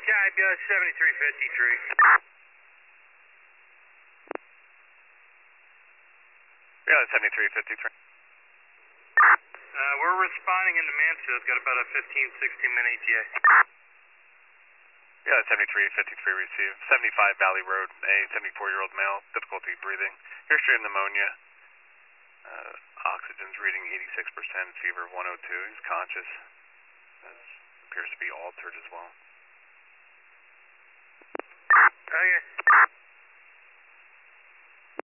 Copy, 7353. Yeah, 7353. We're responding into Mansfield. Got about a 15-16 minute ETA. Yeah, 7353 received. 75 Valley Road, a 74-year-old male, difficulty breathing, history of pneumonia. Oxygen's reading 86%, fever 102. He's conscious. Appears to be altered as well. Okay.